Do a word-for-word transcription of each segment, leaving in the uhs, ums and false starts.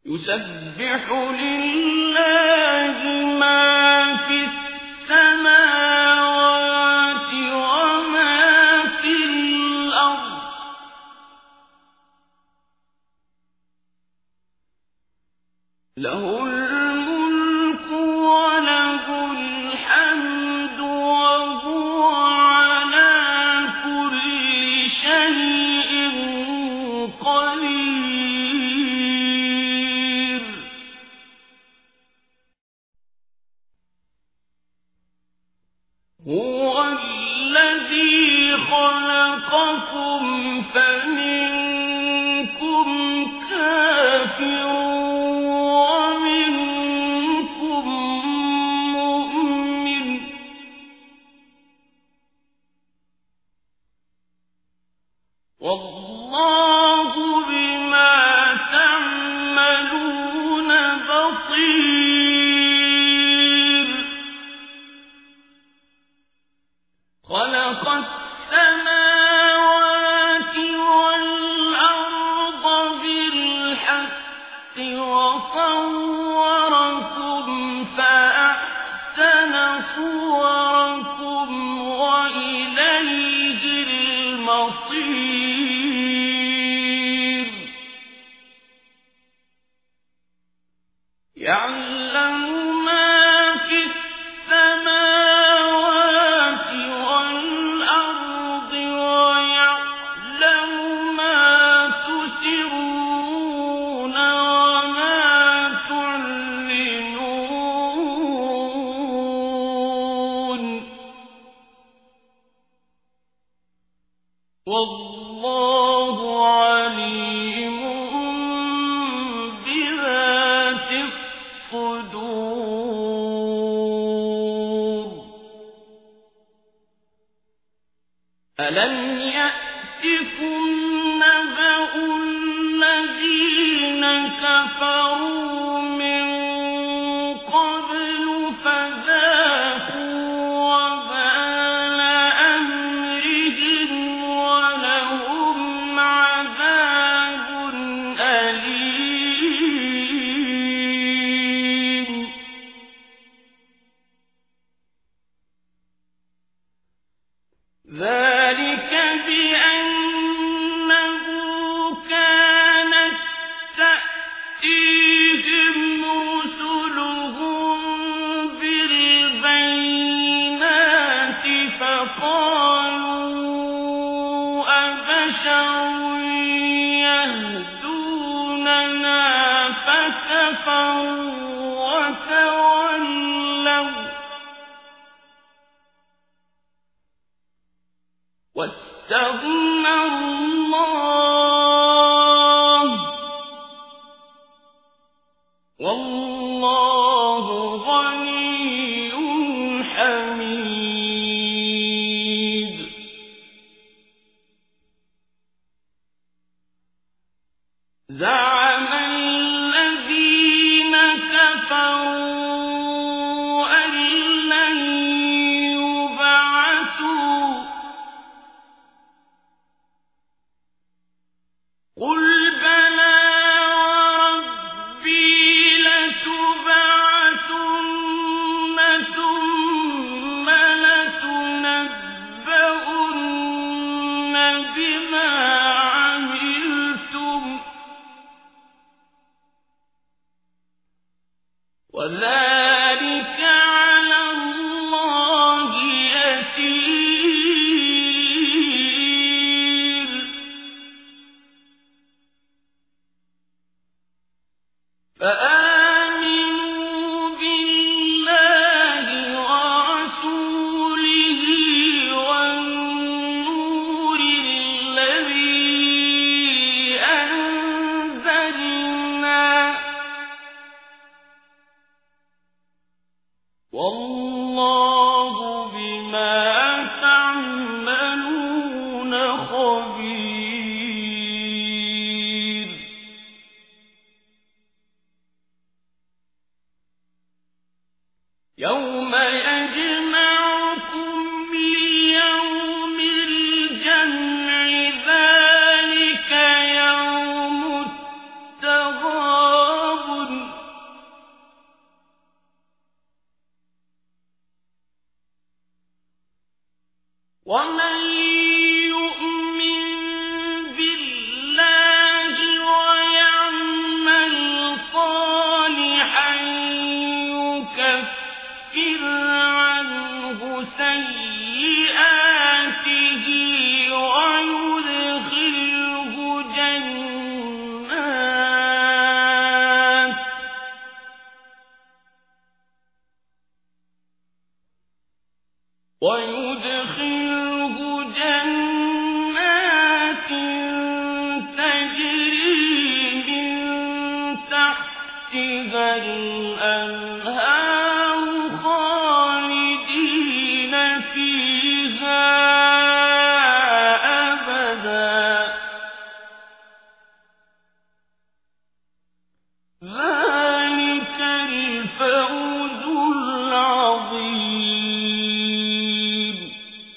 يسبح لله ما في السماوات وما في الأرض له الملك وله الحمد وهو على كل شيء قدير. هو الذي خلقكم فمنكم كافر ومنكم مؤمن والله بما تعملون بصير. خلق السماوات والأرض بالحق وصوركم فأحسن صوركم وإليه المصير. يعلم ما في السماوات والأرض ويعلم ما تسرون وما تعلنون والله عليم بذات الصدور. ألم يأتكم نبأ الذين كفروا من قبل فذاقوا وبال أمرهم ولهم عذاب أليم. ذلك بأنه كانت تأتيهم رسلهم بالبينات فقالوا أبشر يهدوننا فكفروا وتولوا واستغنى الله والله غني حميد. زعم الذين كفروا أن لن يبعثوا قل بلى وربي لتبعثن ثم لتنبؤن بما عملتم وذلك على الله يسير. فآمنوا بالله ورسوله والنور الذي أنزلنا والله بما تعملون خبير. فيها الأنهار خالدين فيها أبدا ذلك الفوز العظيم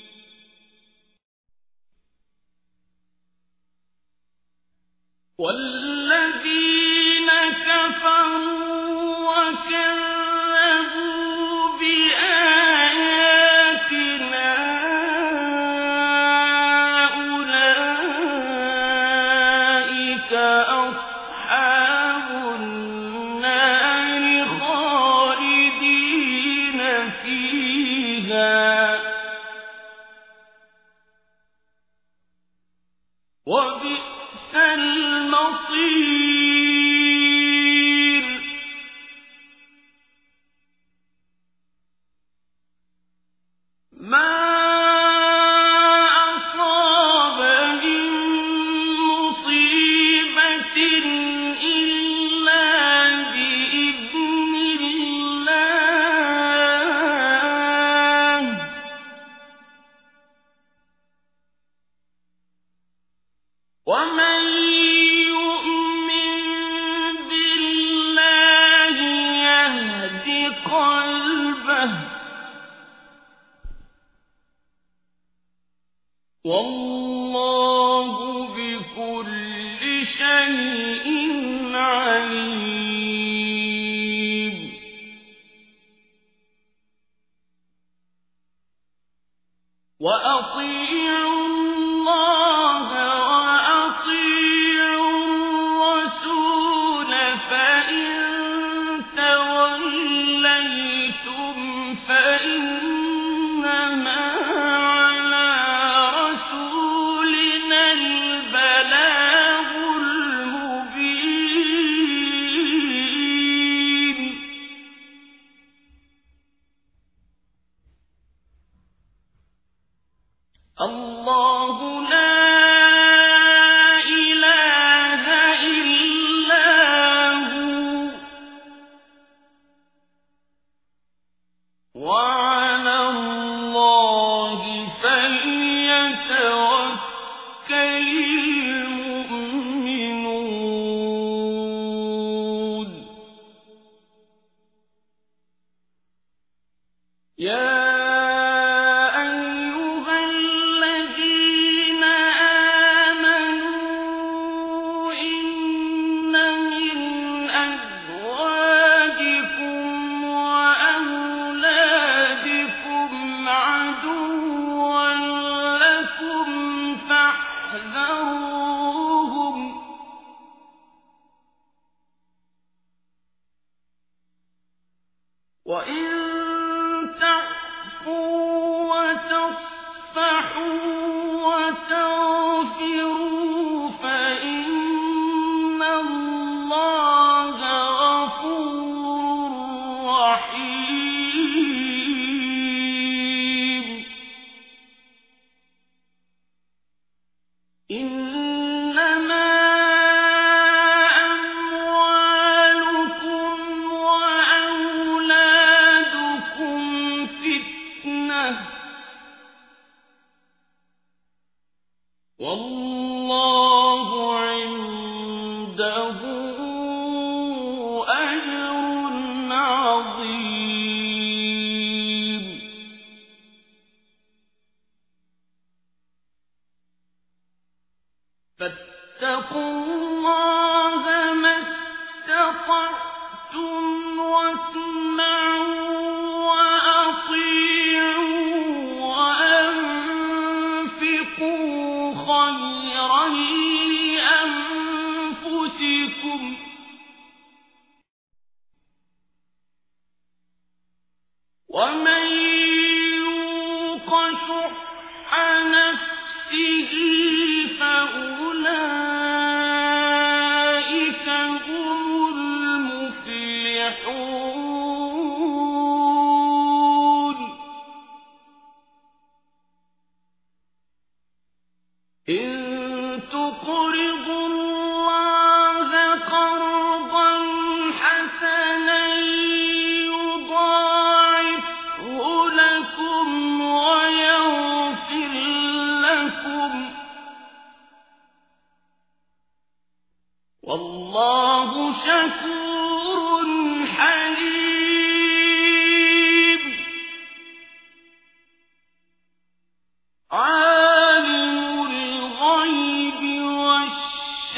والذين كفروا وكذبوا بآياتنا أولئك أصحاب النار خالدين فيها وبئس المصير ما أصاب من مصيبة إلا بإذن الله ومن يؤمن بالله يهد قلبه والله بكل شيء عليم وأطيعوا الله وأطيعوا الرسول فإن توليتم فإنما على رسولنا البلاغ المبين الله لا إله إلا هو وعلى الله فليتوكل المؤمنون يا وإن تعفوا وتصفحوا وتغفروا فإن الله غفور رحيم إنما والله عنده أجر عظيم فاتقوا الله ما استطعتم واسمعوا وأطيعوا وأنفقوا خيرا لأنفسكم ومن يوق شح نفسه فأولئك هم المفلحون إن تقرضوا الله قرضا والله شكور حليم عالم الغيب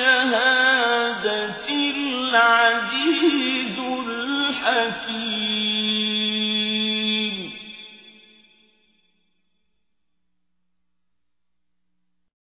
والشهادة العزيز الحكيم